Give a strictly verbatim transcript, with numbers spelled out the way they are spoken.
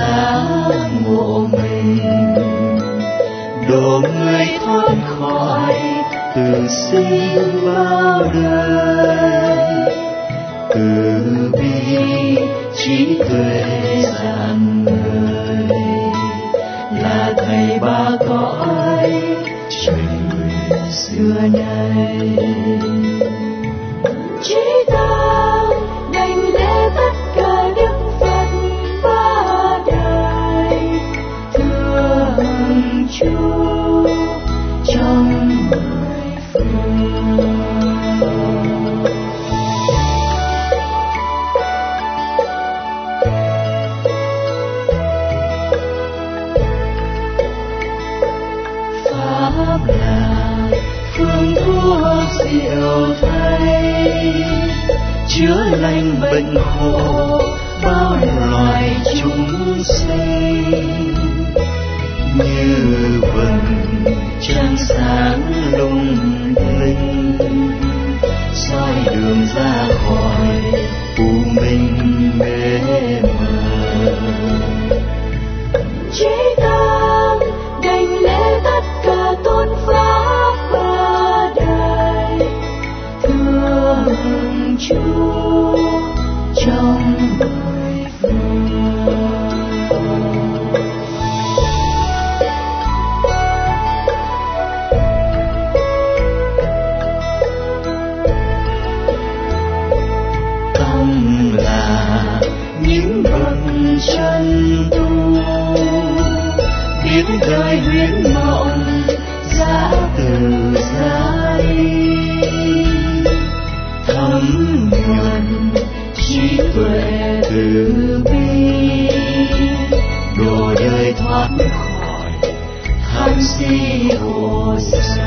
giác ngộ mình, độ người thoát khỏi từ sinh bao đời. Từ bi trí tuệ rạng ngời là thầy ba cõi trời người xưa nay. Chí ta đảnh lễ tất cả đức Phật ba đời, thương Chúa trong mười phương. Pháp là phương thuốc diệu thay, chữa lành bệnh khổ bao loài chúng sinh. Như vầng trăng sáng lung linh, soi đường ra khỏi u minh mê mờ. Chí ta đảnh lễ tất cả tôn pháp ba đời, thương Chúa trong mười phương. Tâm là những bậc chân tu, biết đời huyễn mộng giá từ giá đi, thấm nhuần trí tuệ từ bi, độ đời thoát khỏi tham si khổ sai.